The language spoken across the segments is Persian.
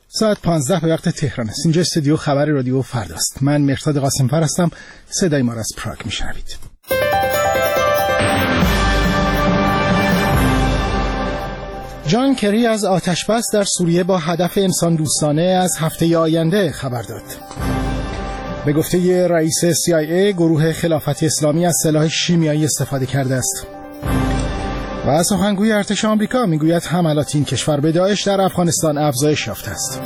ساعت 15 به وقت تهران است. اینجا استودیو خبر رادیو فرداست. من مهرداد قاسم‌فر هستم. صدای ما را از پراگ میشنوید. جان کری از آتش‌بس در سوریه با هدف انسان دوستانه از هفته آینده خبر داد. به گفته رئیس CIA گروه خلافت اسلامی از سلاح شیمیایی استفاده کرده است. و سخنگوی ارتش آمریکا میگوید حملات این کشور به داعش در افغانستان افزایش یافته است.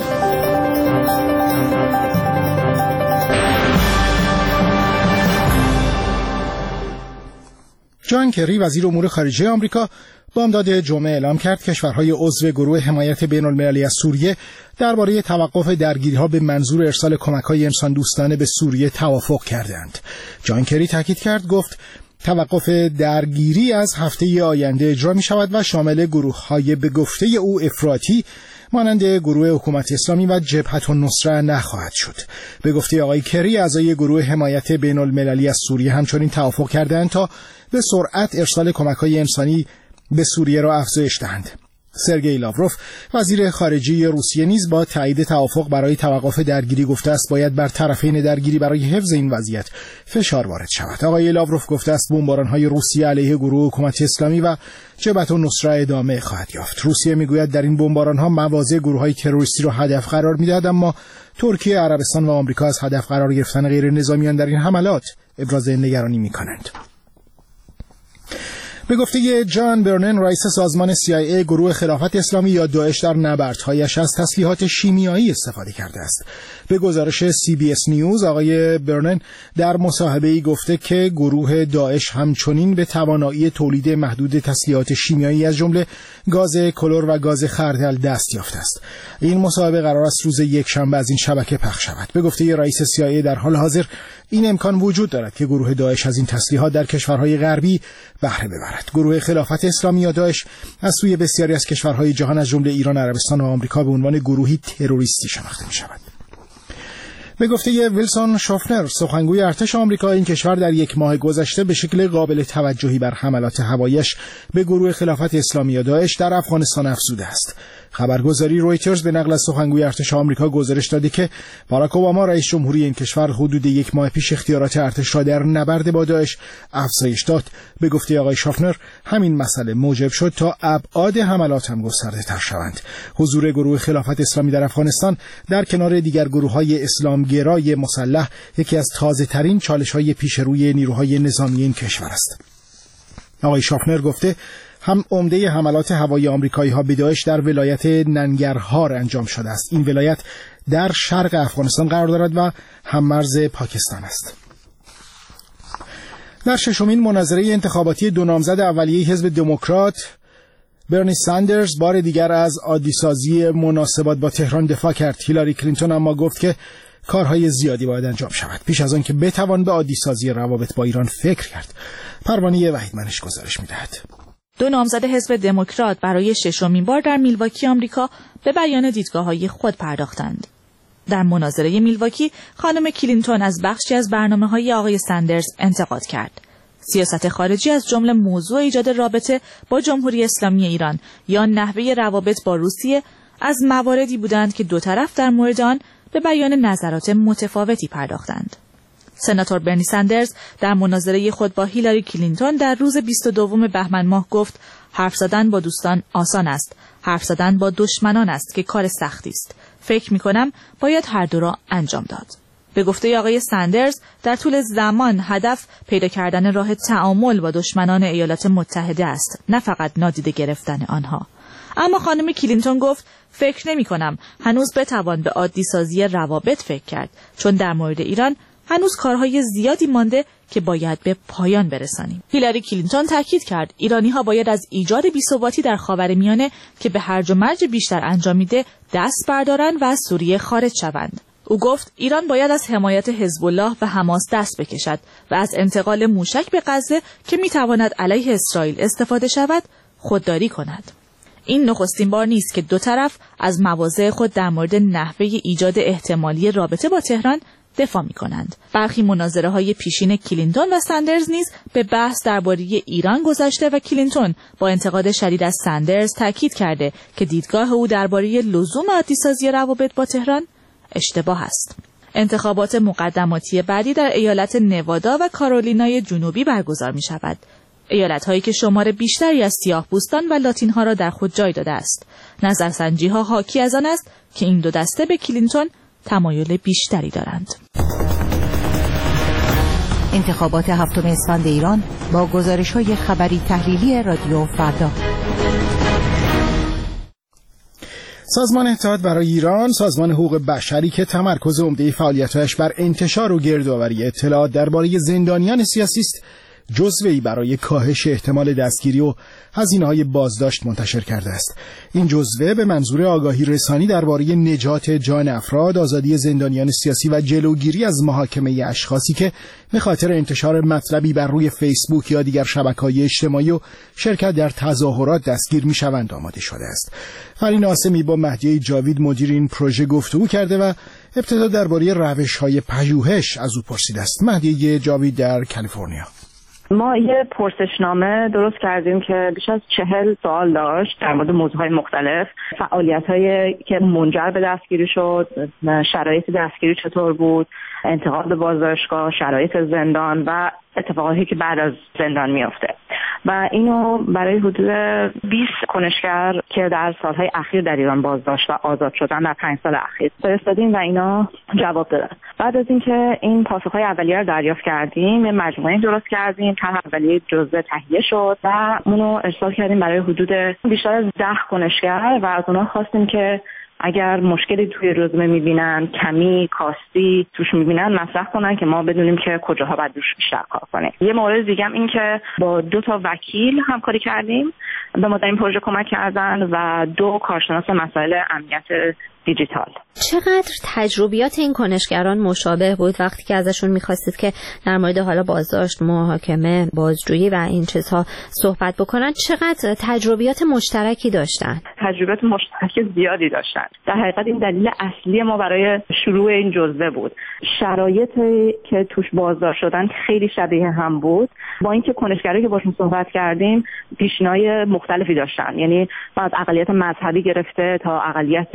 جان کری وزیر امور خارجه آمریکا بامداد جمعه اعلام کرد کشورهای عضو گروه حمایت بین‌المللی از سوریه درباره توقف درگیری‌ها به منظور ارسال کمک‌های انسان دوستانه به سوریه توافق کردند. جان کری تاکید کرد، گفت توقف درگیری از هفته آینده اجرا می شود و شامل گروه‌های به گفته او افراطی مانند گروه حکومت اسلامی و جبهة النصره نخواهد شد. به گفته آقای کری اعضای گروه حمایت بین‌المللی از سوریه همچنین توافق کردند تا به سرعت ارسال کمک‌های انسانی به سوریه را افزایش دهند. سرگئی لاوروف وزیر خارجه روسیه نیز با تایید توافق برای توقف درگیری گفته است باید بر طرفین درگیری برای حفظ این وضعیت فشار وارد شود. آقای لاوروف گفته است بمباران‌های روسیه علیه گروه حکومت اسلامی و جبهة النصره ادامه خواهد یافت. روسیه میگوید در این بمباران‌ها مواضع گروه‌های تروریستی را هدف قرار می‌دهد، اما ترکیه، عربستان و آمریکا از هدف قرار گرفتن غیر نظامیان در این حملات ابراز نگرانی می‌کنند. به گفته جان برنن رئیس سازمان CIA گروه خلافت اسلامی یا داعش در نبردهایش از تسلیحات شیمیایی استفاده کرده است. به گزارش CBS نیوز آقای برنن در مصاحبه‌ای گفته که گروه داعش همچنین به توانایی تولید محدود تسلیحات شیمیایی از جمله گاز کلور و گاز خردل دست یافته است. این مصاحبه قرار است روز یکشنبه از این شبکه پخش شود. به گفته رئیس CIA در حال حاضر این امکان وجود دارد که گروه داعش از این تسلیحات در کشورهای غربی بهره ببرد. گروه خلافت اسلامی یا داعش از سوی بسیاری از کشورهای جهان از جمله ایران، عربستان و آمریکا به عنوان گروهی تروریستی شناخته می‌شود. به گفته ویلسون شوفنر سخنگوی ارتش آمریکا، این کشور در یک ماه گذشته به شکل قابل توجهی بر حملات هوایی‌اش به گروه خلافت اسلامی یا داعش در افغانستان افزوده است. خبرگزاری رویترز به نقل از سخنگوی ارتش آمریکا گزارش داده که باراک اوباما رئیس جمهوری این کشور حدود یک ماه پیش اختیارات ارتش را در نبرد با داعش افزایش داد. به گفته آقای شافنر همین مسئله موجب شد تا ابعاد حملات هم گسترده‌تر شوند. حضور گروه خلافت اسلامی در افغانستان در کنار دیگر گروه‌های اسلامگرای مسلح یکی از تازه‌ترین چالش‌های پیش روی نیروهای نظامی این کشور است. آقای شافنر گفته هم عمده حملات هوایی آمریکایی‌ها به داعش در ولایت ننگرهار انجام شده است. این ولایت در شرق افغانستان قرار دارد و هم مرز پاکستان است. در ششمین مناظره انتخاباتی دو نامزد اولیه حزب دموکرات برنی ساندرز بار دیگر از عادی‌سازی مناسبات با تهران دفاع کرد. هیلاری کلینتون اما گفت که کارهای زیادی باید انجام شود پیش از آن که بتوان به عادی‌سازی روابط با ایران فکر کرد. پروانه وحیدمنش گزارش می‌دهد. دو نامزد حزب دموکرات برای ششمین بار در میلواکی آمریکا به بیان دیدگاه‌های خود پرداختند. در مناظره میلواکی خانم کلینتون از بخشی از برنامه‌های آقای ساندرز انتقاد کرد. سیاست خارجی از جمله موضوع ایجاد رابطه با جمهوری اسلامی ایران یا نحوه روابط با روسیه از مواردی بودند که دو طرف در مورد آن به بیان نظرات متفاوتی پرداختند. سناتور برنی ساندرز در مناظره خود با هیلاری کلینتون در روز 22 بهمن ماه گفت حرف زدن با دوستان آسان است، حرف زدن با دشمنان است که کار سختی است. فکر می‌کنم باید هر دو را انجام داد. به گفته آقای ساندرز در طول زمان هدف پیدا کردن راه تعامل با دشمنان ایالات متحده است، نه فقط نادیده گرفتن آنها. اما خانم کلینتون گفت فکر نمی‌کنم هنوز بتوان به عادی‌سازی روابط فکر کرد، چون در مورد ایران هنوز کارهای زیادی مانده که باید به پایان برسانیم. هیلاری کلینتون تاکید کرد ایرانی‌ها باید از ایجاد بی‌ثباتی در خاورمیانه که به هرج و مرج بیشتر انجام میده دست بردارند و از سوریه خارج شوند. او گفت ایران باید از حمایت حزب الله و حماس دست بکشد و از انتقال موشک به غزه که میتواند علیه اسرائیل استفاده شود خودداری کند. این نخستین بار نیست که دو طرف از مواضع خود در مورد نحوه ایجاد احتمالی رابطه با تهران دفاع می‌کنند. برخی مناظره‌های پیشین کلینتون و سندرز نیز به بحث درباره ایران گذشته و کلینتون با انتقاد شدید از سندرز تاکید کرده که دیدگاه او درباره لزوم عادی‌سازی روابط با تهران اشتباه است. انتخابات مقدماتی بعدی در ایالت نوادا و کارولینای جنوبی برگزار می‌شود. ایالت‌هایی که شمار بیشتری از سیاه‌پوستان و لاتین‌ها را در خود جای داده است. نظرسنجی‌ها حاکی از آن است که این دو دسته به کلینتون تمایل بیشتری دارند. انتخابات 7 اسفند ایران با گزارش‌های خبری تحلیلی رادیو فردا. سازمان اتحاد برای ایران، سازمان حقوق بشری که تمرکز عمده فعالیت‌هایش بر انتشار و گردآوری اطلاعات درباره زندانیان سیاسی است، جزوه‌ای برای کاهش احتمال دستگیری و هزینه‌های بازداشت منتشر کرده است. این جزوه به منظور آگاهی رسانی درباره نجات جان افراد، آزادی زندانیان سیاسی و جلوگیری از محاکمه اشخاصی که به خاطر انتشار مطلبی بر روی فیسبوک یا دیگر شبکه‌های اجتماعی و شرکت در تظاهرات دستگیر می‌شوند آماده شده است. فرین آسمی با مهدی جاوید مدیر این پروژه گفتگو کرده و ابتدا درباره روش‌های پژوهش از او پرسیده است. مهدی جاوید در کالیفرنیا. ما یه پرسشنامه درست کردیم که بیش از 40 سوال داشت در مورد موضوعهای مختلف، فعالیت‌هایی که منجر به دستگیری شد، شرایط دستگیری چطور بود، انتقال به بازداشتگاه، شرایط زندان و اتفاقاتی که بعد از زندان میفته. و اینو برای حدود 20 کنشگر که در سالهای اخیر در ایران بازداشت و آزاد شدن در 5 سال اخیر فرستادیم و اینا جواب دادن. بعد از اینکه این پاسخهای اولیه رو دریافت کردیم، مجموعه درست کردیم، طرح اولیه جزوه تهیه شد و اونو ارسال کردیم برای حدود بیشتر از 10 کنشگر و از اونها خواستیم که اگر مشکلی توی رزومه میبینن، کمی، کاستی توش میبینن، مطرح کنن که ما بدونیم که کجاها باید روش بیشتر کار کنیم. یه مورد دیگه هم این که با 2 وکیل همکاری کردیم، به ما در این پروژه کمک کردن و 2 کارشناس مسائل امنیت دیجیتال. چقدر تجربیات این کنشگران مشابه بود وقتی که ازشون می‌خواستید که در مورد حالا بازداشت، محاکمه، بازجویی و این چیزها صحبت بکنن؟ چقدر تجربیات مشترکی داشتن؟ تجربیات مشترک زیادی داشتن. در حقیقت این دلیل اصلی ما برای شروع این جزوه بود. شرایطی که توش بازداشت شدن خیلی شبیه هم بود، با اینکه کنشگرایی که باشون صحبت کردیم پیشنهادهای مختلفی داشتن. یعنی از اقلیت مذهبی گرفته تا اقلیت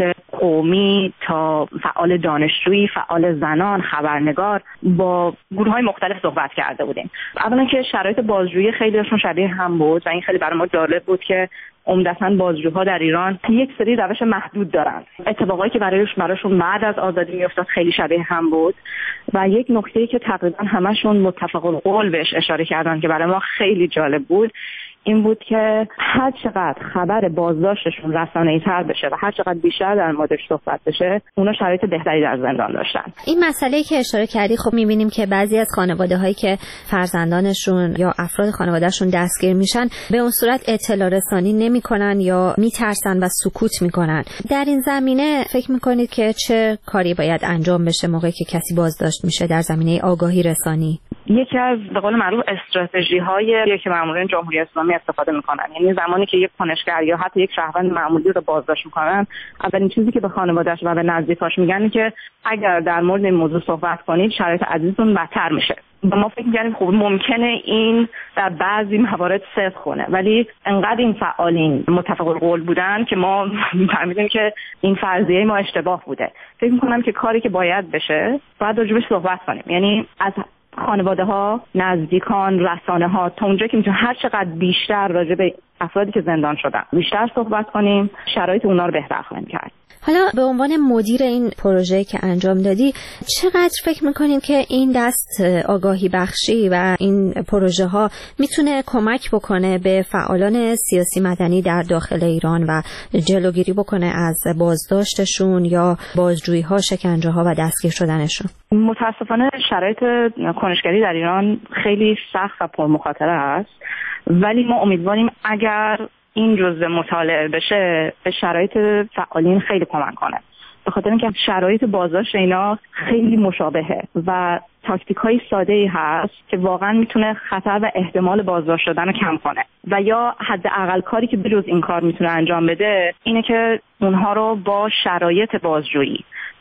قومی تا فعال دانشجویی، فعال زنان، خبرنگار، با گروه‌های مختلف صحبت کرده بودیم. اولا که شرایط بازجویی خیلیشون شبیه هم بود و این خیلی برای ما جالب بود که عمدتاً بازجوها در ایران یک سری روش محدود دارن. اتفاقایی که براشون بعد از آزادی میافتاد خیلی شبیه هم بود و یک نکته‌ای که تقریبا همشون متفق القول بهش اشاره کردن که برای ما خیلی جالب بود این بود که هر چقدر خبر بازداشتشون رسانه‌ای‌تر بشه و هر چقدر بیشتر در موردش صحبت بشه، اونا شرایط بهتری در زندان داشتن. این مسئله‌ای که اشاره کردی، خب می‌بینیم که بعضی از خانواده‌هایی که فرزندانشون یا افراد خانواده‌شون دستگیر میشن به اون صورت اطلاع رسانی نمی‌کنن یا می‌ترسن و سکوت می‌کنن. در این زمینه فکر می‌کنید که چه کاری باید انجام بشه موقعی که کسی بازداشت میشه در زمینه آگاهی رسانی؟ یکی از به قول معروف استراتژی‌های که مامورین جمهوری اسلامی استفاده میکنن، یعنی زمانی که یک کنشگر یا حتی یک شهروند معمولی رو بازداشت میکنن، اولین چیزی که به خانواده‌اش و به نزدیکاش میگن که اگر در مورد این موضوع صحبت کنید شرایط عزیزتون بدتر میشه. ما فکر می‌کردیم خب ممکنه این در بعضی موارد صدق کنه، ولی انقدر این فعالین متفق القول بودن که ما فهمیدیم که این فرضیه ما اشتباه بوده. فکر می‌کنم که کاری که باید بشه باید راجعش صحبت کنیم، یعنی از خانواده ها، نزدیکان، رسانه ها، تا اونجا که میتونیم هر چقدر بیشتر راجع به افرادی که زندان شدن بیشتر صحبت کنیم، شرایط اونا رو بهتر خواهیم کرد. حالا به عنوان مدیر این پروژه که انجام دادی، چقدر فکر میکنیم که این دست آگاهی بخشی و این پروژه ها میتونه کمک بکنه به فعالان سیاسی مدنی در داخل ایران و جلوگیری بکنه از بازداشتشون یا بازجویی ها، شکنجه ها و دستگیر شدنشون؟ متاسفانه شرایط کنشگری در ایران خیلی سخت و پرمخاطره است، ولی ما امیدواریم اگر این جزء مطالعه بشه به شرایط فعالین خیلی کمک کنه، به خاطر اینکه شرایط بازداشت اینا خیلی مشابهه و تاکتیک‌های ساده‌ای هست که واقعا میتونه خطر و احتمال بازداشت شدن رو کم کنه و یا حداقل کاری که بجز این کار میتونه انجام بده اینه که اونها رو با شرایط بازجویی،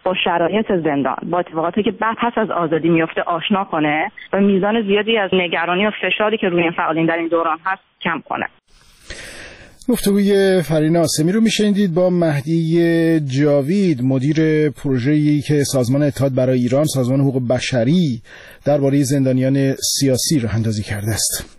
با شرایط زندان، با اتفاقاتی که بعد پس از آزادی میفته آشنا کنه و میزان زیادی از نگرانی و فشاری که روی این فعالین در این دوران هست کم کنه. گفتگوی فرین آسمی رو میشنیدید با مهدی جاوید، مدیر پروژه‌ای که سازمان اتحاد برای ایران، سازمان حقوق بشری، درباره زندانیان سیاسی راه اندازی کرده است.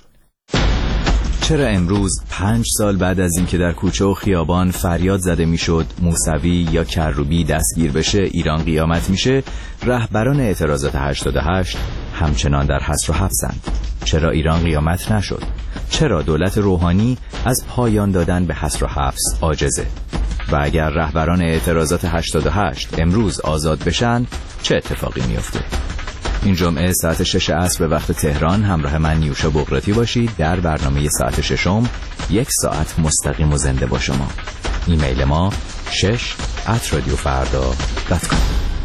چرا امروز 5 سال بعد از اینکه در کوچه و خیابان فریاد زده میشد موسوی یا کروبی دستگیر بشه ایران قیامت میشه، رهبران اعتراضات 88 همچنان در حصر و حبسند؟ چرا ایران قیامت نشد؟ چرا دولت روحانی از پایان دادن به حصر و حبس عاجزه؟ و اگر رهبران اعتراضات 88 امروز آزاد بشن چه اتفاقی میفته؟ این جمعه ساعت 6 عصر به وقت تهران همراه من نیوشا بغراتی باشید در برنامه ساعت 6 یک ساعت مستقیم و زنده با شما. ایمیل ما 6@radiofarda.com.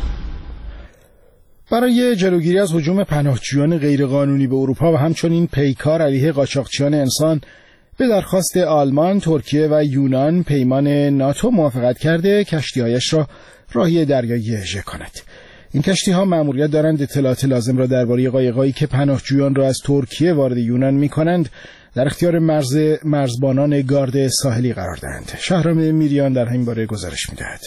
برای جلوگیری از هجوم پناهجویان غیرقانونی به اروپا و همچنین پیکار علیه قاچاقچیان انسان به درخواست آلمان، ترکیه و یونان پیمان ناتو موافقت کرده کشتی‌هایش را راهی دریای اژه کند. این کشتی‌ها مأموریت دارند اطلاعات لازم را درباره قایق‌هایی که پناهجویان را از ترکیه وارد یونان می‌کنند در اختیار مرزبانان گارد ساحلی قرار دهند. شهرام میریان در همین باره گزارش می‌دهد.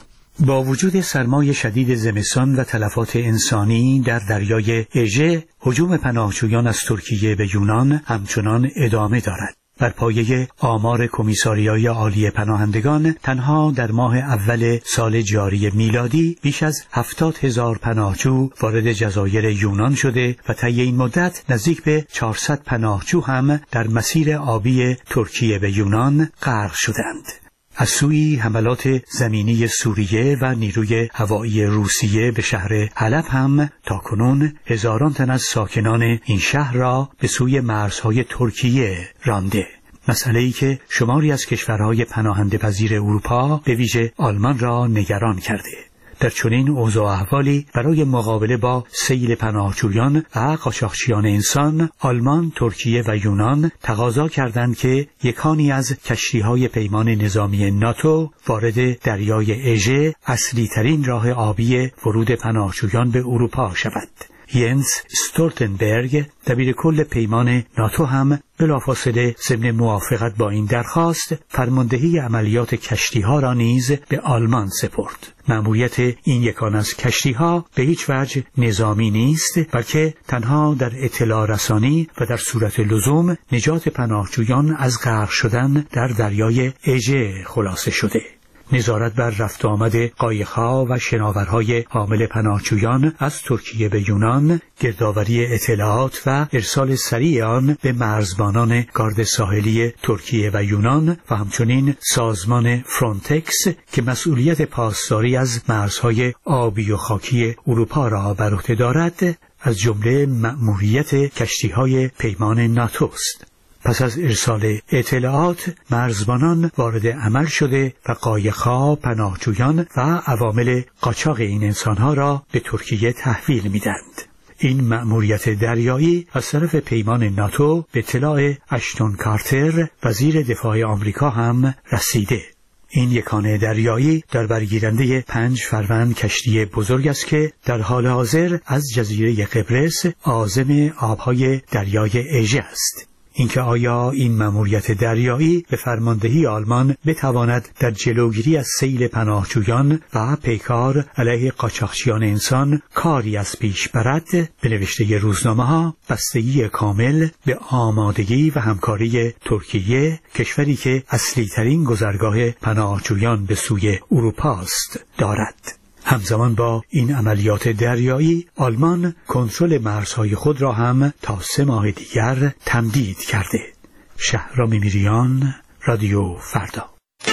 با وجود سرمای شدید زمستان و تلفات انسانی در دریای اژه، هجوم پناهجویان از ترکیه به یونان همچنان ادامه دارد. بر پایه آمار کمیساریای عالی پناهندگان تنها در ماه اول سال جاری میلادی بیش از 70,000 پناهجو وارد جزایر یونان شده و طی این مدت نزدیک به 400 پناهجو هم در مسیر آبی ترکیه به یونان غرق شدند. از سوی حملات زمینی سوریه و نیروی هوایی روسیه به شهر حلب هم تاکنون هزاران تن از ساکنان این شهر را به سوی مرزهای ترکیه رانده. مسئله‌ای که شماری از کشورهای پناهنده پذیر اروپا به ویژه آلمان را نگران کرده. در چنین اوضاع احوالی برای مقابله با سیل پناهجویان و قاچاقچیان انسان، آلمان، ترکیه و یونان تقاضا کردند که یکانی از کشتی‌های پیمان نظامی ناتو وارد دریای اژه، اصلی ترین راه آبی ورود پناهجویان به اروپا شود. ینس استولتنبرگ، دبیر کل پیمان ناتو، هم بلافاصله ضمن موافقت با این درخواست فرماندهی عملیات کشتی‌ها را نیز به آلمان سپرد. مأموریت این یکان از کشتی‌ها به هیچ وجه نظامی نیست، بلکه تنها در اطلاع رسانی و در صورت لزوم نجات پناهجویان از غرق شدن در دریای اژه خلاصه شده. نظارت بر رفت آمد قایق‌ها و شناورهای حامل پناهجویان از ترکیه به یونان، گردآوری اطلاعات و ارسال سریع آن به مرزبانان گارد ساحلی ترکیه و یونان و همچنین سازمان فرانتکس که مسئولیت پاسداری از مرزهای آبی و خاکی اروپا را بر عهده دارد، از جمله مأموریت کشتی‌های پیمان ناتوست. پس از ارسال اطلاعات، مرزبانان وارد عمل شده و قایق‌ها، پناهجویان و عوامل قاچاق این انسان‌ها را به ترکیه تحویل می‌دهند. این مأموریت دریایی از طرف پیمان ناتو به اطلاع اشتون کارتر، وزیر دفاع آمریکا، هم رسیده. این یکان دریایی در برگیرنده 5 فروند کشتی بزرگ است که در حال حاضر از جزیره قبرس عازم آبهای دریای اژه است. اینکه آیا این مأموریت دریایی به فرماندهی آلمان بتواند در جلوگیری از سیل پناهجویان و پیکار علیه قاچاقچیان انسان کاری از پیش برد، به نوشته روزنامه‌ها بستگی کامل به آمادگی و همکاری ترکیه، کشوری که اصلی ترین گذرگاه پناهجویان به سوی اروپا است، دارد. همزمان با این عملیات دریایی، آلمان کنترل مرزهای خود را هم تا 3 ماه دیگر تمدید کرده. شهرام میریان، رادیو فردا.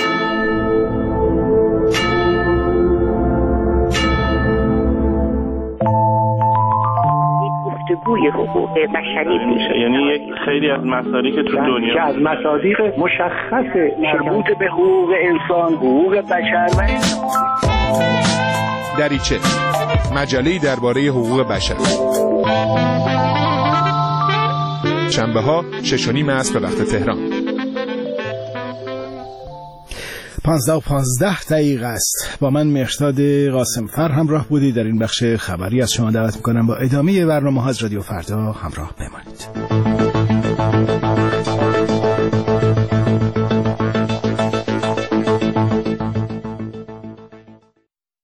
گفتگوی حقوق بشری میشه، یعنی یک خیلی از مصادیق تو دنیا که از مصادیق مشخص مربوط به حقوق انسان، حقوق بشر و دریچه، مجله‌ای درباره حقوق بشر. شنبه‌ها 6:30 عصر به وقت تهران. 15:15 است. با من مهرداد قاسمفر همراه بودید در این بخش خبری. از شما دعوت می‌کنم با ادامه برنامه‌ها از رادیو فردا همراه بمانید.